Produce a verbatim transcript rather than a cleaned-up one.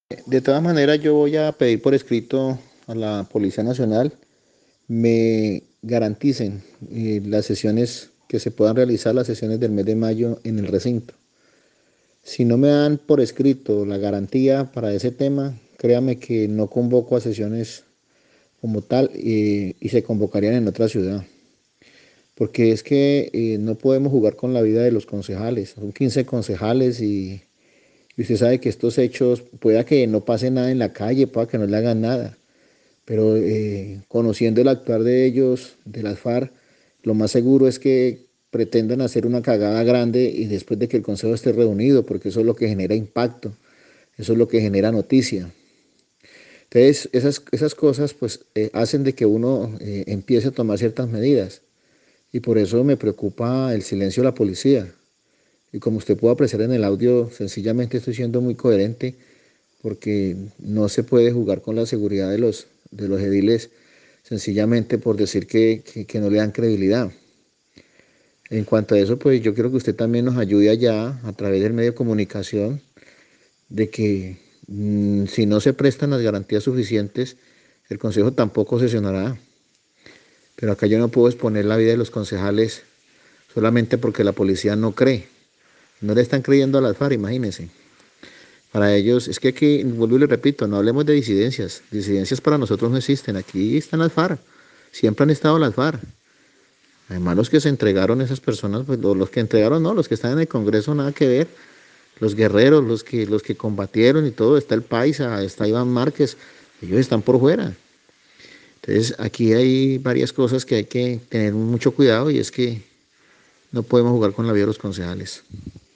De todas maneras, yo voy a pedir por escrito a la Policía Nacional me garanticen eh, las sesiones que se puedan realizar, las sesiones del mes de mayo en el recinto. Si no me dan por escrito la garantía para ese tema, créame que no convoco a sesiones como tal eh, y se convocarían en otra ciudad. Porque es que eh, no podemos jugar con la vida de los concejales. Son quince concejales y, y usted sabe que estos hechos, pueda que no pase nada en la calle, pueda que no le hagan nada, pero eh, conociendo el actuar de ellos, de las FARC, lo más seguro es que pretendan hacer una cagada grande y después de que el Consejo esté reunido, porque eso es lo que genera impacto, eso es lo que genera noticia. Entonces, esas, esas cosas pues eh, hacen de que uno eh, empiece a tomar ciertas medidas y por eso me preocupa el silencio de la policía. Y como usted puede apreciar en el audio, sencillamente estoy siendo muy coherente porque no se puede jugar con la seguridad de los, de los ediles sencillamente por decir que, que, que no le dan credibilidad. En cuanto a eso, pues yo quiero que usted también nos ayude allá a través del medio de comunicación de que mmm, si no se prestan las garantías suficientes, el Consejo tampoco sesionará. Pero acá yo no puedo exponer la vida de los concejales solamente porque la policía no cree. No le están creyendo a las FARC, imagínense. Para ellos, es que aquí, vuelvo y le repito, no hablemos de disidencias. Disidencias para nosotros no existen. Aquí están las FARC. Siempre han estado las FARC. Además, los que se entregaron, esas personas, pues los que entregaron, no, los que están en el Congreso, nada que ver. Los guerreros, los que, los que combatieron y todo, está el Paisa, está Iván Márquez, ellos están por fuera. Entonces, aquí hay varias cosas que hay que tener mucho cuidado y es que no podemos jugar con la vida de los concejales.